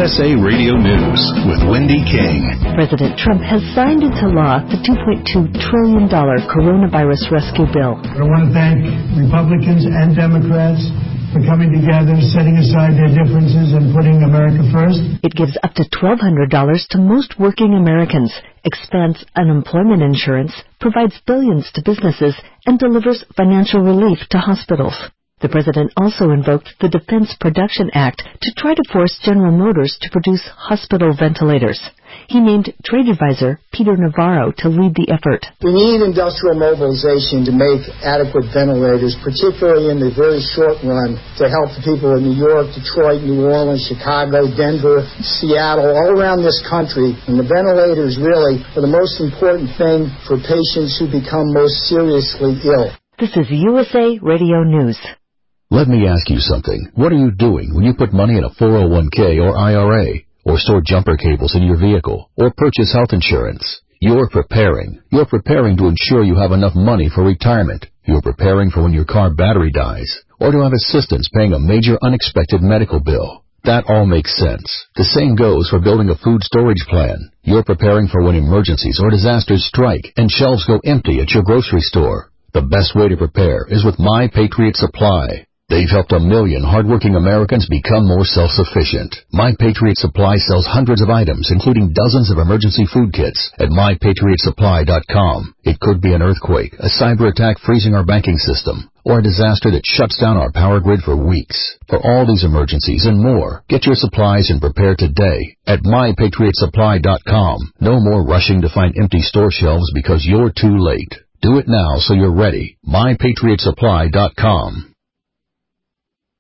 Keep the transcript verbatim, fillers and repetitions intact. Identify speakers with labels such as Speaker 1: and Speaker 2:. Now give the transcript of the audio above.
Speaker 1: S A Radio News with Wendy King.
Speaker 2: President Trump has signed into law the two point two trillion dollars coronavirus rescue bill.
Speaker 3: I want to thank Republicans and Democrats for coming together, setting aside their differences, and putting America first.
Speaker 2: It gives up to twelve hundred dollars to most working Americans, expands unemployment insurance, provides billions to businesses, and delivers financial relief to hospitals. The president also invoked the Defense Production Act to try to force General Motors to produce hospital ventilators. He named trade advisor Peter Navarro to lead the effort.
Speaker 4: We need industrial mobilization to make adequate ventilators, particularly in the very short run, to help the people in New York, Detroit, New Orleans, Chicago, Denver, Seattle, all around this country. And the ventilators really are the most important thing for patients who become most seriously ill.
Speaker 2: This is U S A Radio News.
Speaker 5: Let me ask you something. What are you doing when you put money in a four oh one k or I R A, or store jumper cables in your vehicle, or purchase health insurance? You're preparing. You're preparing to ensure you have enough money for retirement. You're preparing for when your car battery dies, or to have assistance paying a major unexpected medical bill. That all makes sense. The same goes for building a food storage plan. You're preparing for when emergencies or disasters strike and shelves go empty at your grocery store. The best way to prepare is with My Patriot Supply. They've helped a million hardworking Americans become more self-sufficient. My Patriot Supply sells hundreds of items, including dozens of emergency food kits, at my patriot supply dot com. It could be an earthquake, a cyber attack freezing our banking system, or a disaster that shuts down our power grid for weeks. For all these emergencies and more, get your supplies and prepare today at my patriot supply dot com. No more rushing to find empty store shelves because you're too late. Do it now so you're ready. my patriot supply dot com.